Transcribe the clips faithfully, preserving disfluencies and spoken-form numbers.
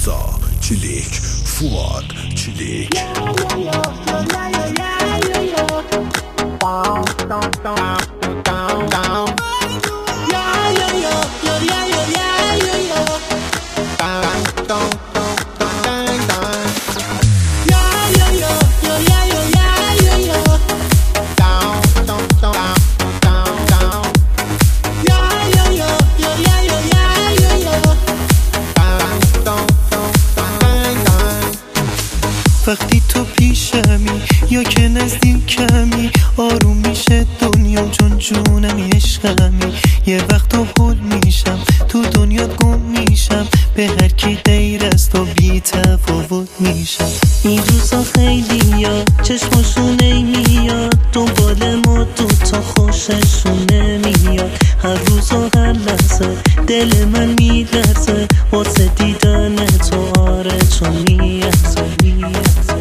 رضا چلیک، فواد چلیک. وقتی تو پیشمی یا که نزدیکمی آروم میشه دنیا، چون جونمی عشقمی. یه وقت تو حل میشم تو دنیا گم میشم، به هر کی غیر از تو بی تفاوت میشم. این روزا خیلی یا چشماشون نمیاد دنبال ما دوتا خوششون نمیاد. هر روز و هر لحظه دل من میلرزه واسه دیدن تو، آره چون میارزه میارزه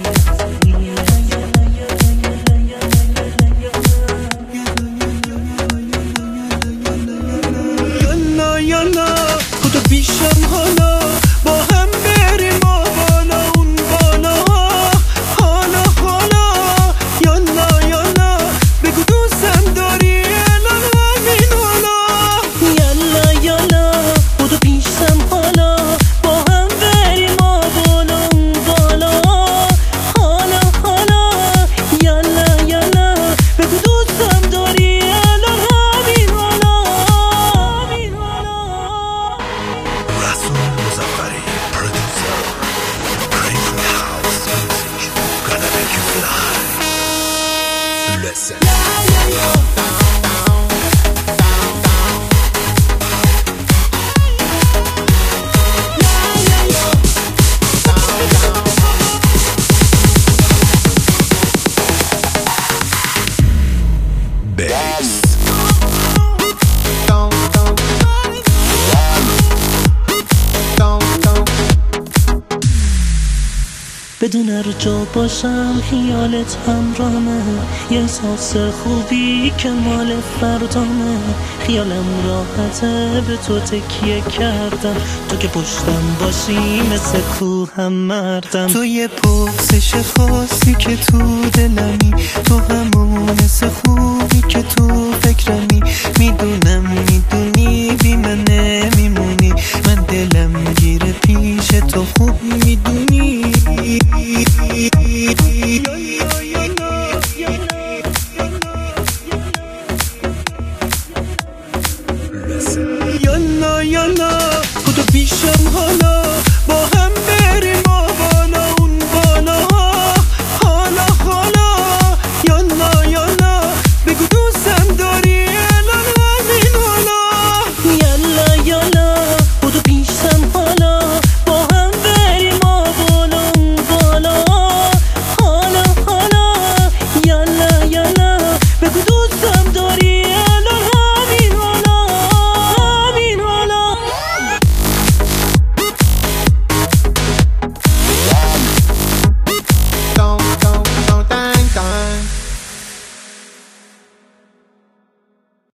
یالا یالا خدا پیشم حالا با هم بریم ما بالا اون بالا، حالا حالا یالا یالا بگو دوستم داری الان همین حالا. یالا یالا خدا پیشم حالا با هم بریم ما بالا اون بالا، حالا حالا یالا یالا بگو دوستم داری الان همین حالا همین حالا. رسول مظفری پرودوسر، Crazy House Music, gonna make you fly. Listen. Bass. بدون هر جا باشم خیالت همراهمه، یه احساس خوبی که مال فردامه. خیالم راحته به تو تکیه کردم، تو که پشتم باشی مثل کوهم مردم. تو یه پرسش خاصی که تو دلمی، تو همون حس خوبی که تو فکرمی. میدونم میدونی بی من نمیمونی، من دلم گیره پیش تو خوب میدونی.